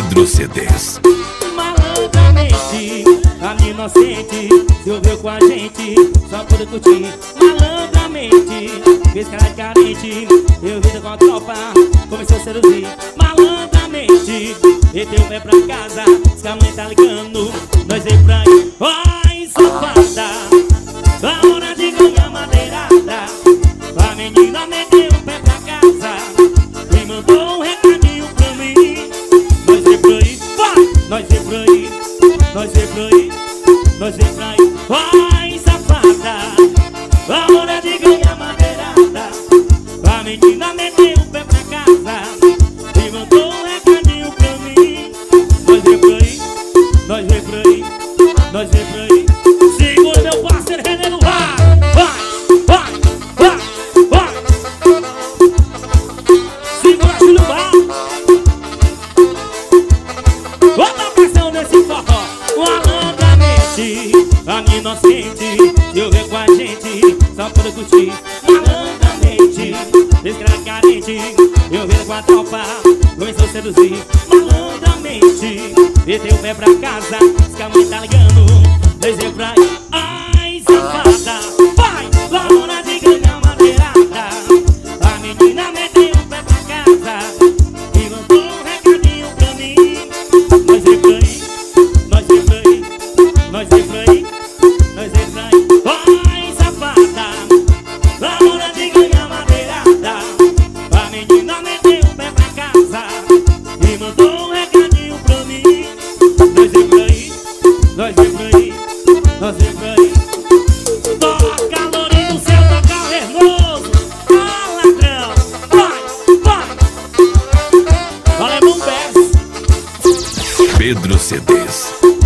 Pedro CDs. Malandramente, a minha inocente se ouviu com a gente só por curtir. Malandramente, fez cara de carente, eu vi com a tropa, começou a seduzir. Malandramente, meteu o pé pra casa, diz que a mãe tá ligando, nós veio pra aí. Ai, safada, a hora de ganhar madeirada. A menina meteu o pé pra casa e mandou um recadinho pra mim. Nós veio pra aí, vai, nós veio pra aí, nós veio pra aí, nós veio pra aí. Ai, safada, a hora de ganhar madeirada. A menina meteu o pé pra casa e mandou um recadinho pra mim. Nós veio pra aí, nós veio pra aí, nós veio pra aí. Segura meu parceiro René no ar. Vai, vai, vai, vai. Segura Júlio Bar. Outra pressão nesse forró. Malandramente, a minha inocente se eu ver com a gente só por curtir. Malandramente, desgraça carente, eu vi com a tropa, começou a seduzir. Malandramente, meteu o pé pra casa, diz que a mãe tá ligando, desceu pra aí. Ai, safada, vai, na hora de ganhar madeirada. A menina meteu o pé pra casa e mandou um recadinho pra mim. Nós veio pra aí, nós veio pra aí, nós veio pra aí, nós veio pra aí. Ai, safada, na hora de ganhar madeirada. A menina meteu o pé pra casa e mandou um recadinho pra mim. Nós veio pra aí, nós veio pra aí, nós veio pra aí. Toca lourinho do céu, toca vernoso. Ah, ladrão, vai, vai. Alemão Bess. Pedro CDs.